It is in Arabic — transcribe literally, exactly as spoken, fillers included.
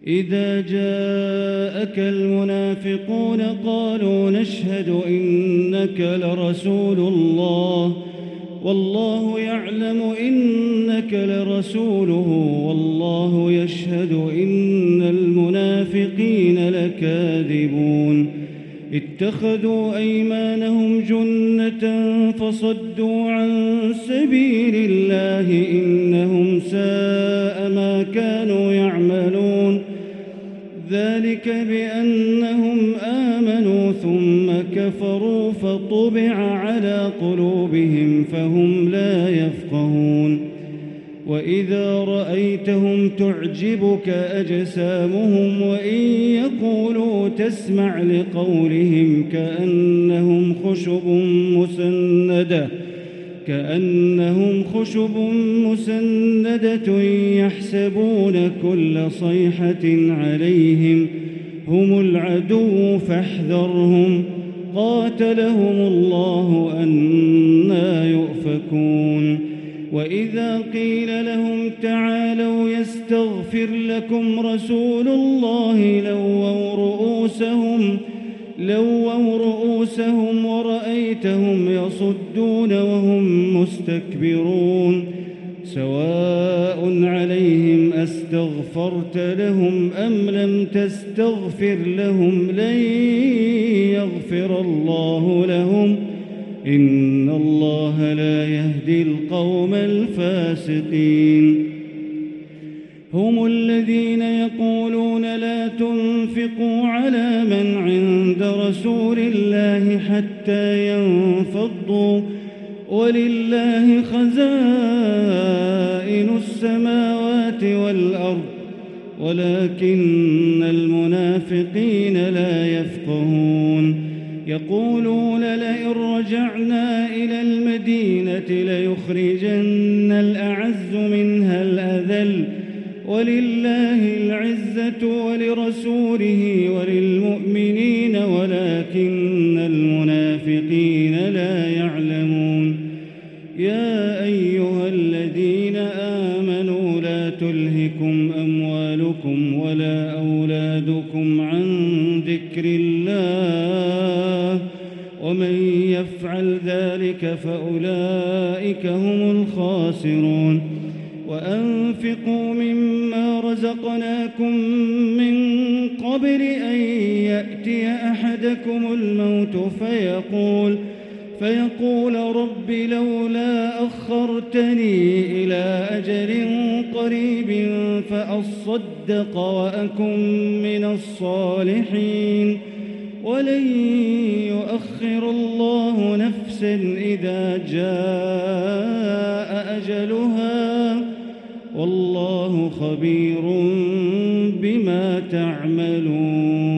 إذا جاءك المنافقون قالوا نشهد إنك لرسول الله والله يعلم إنك لرسوله والله يشهد إن المنافقين لكاذبون اتخذوا أيمانهم جنة فصدوا عن سبيل الله إنهم ساء ما كانوا يعملون ذلك بأنهم آمنوا ثم كفروا فطبع على قلوبهم فهم لا يفقهون وإذا رأيتهم تعجبك أجسامهم وإن يقولوا تسمع لقولهم كأنهم خشب مسندة كأنهم خشب مسندة يحسبون كل صيحة عليهم هم العدو فاحذرهم قاتلهم الله أنى يؤفكون وإذا قيل لهم تعالوا يستغفر لكم رسول الله لووا رؤوسهم لووا رؤوسهم ورأيتهم يصدون وهم مستكبرون سواء عليهم أستغفرت لهم أم لم تستغفر لهم لن يغفر الله لهم إن الله لا يهدي القوم الفاسقين هم الذين يقولون لا تنفقوا على من عند رسول الله حتى ينفضوا ولله خزائن السماوات والأرض ولكن المنافقين لا يفقهون يقولون لئن رجعنا إلى المدينة ليخرجن الأعز منها الأذل ولله العزة ولرسوله وللمؤمنين ولكن المنافقين لا يعلمون يا أيها الذين آمنوا لا تلهكم أموالكم ولا أولادكم عن ذكر الله ومن يفعل ذلك فأولئك هم الخاسرون وأنفقوا مما رزقناكم من قبل أن يأتي أحدكم الموت فيقول فيقول رب لولا أخرتني إلى أجل قريب فأصدق وأكن من الصالحين ولن يؤخر الله نفسا إذا جاء أجلها والله خبير بما تعملون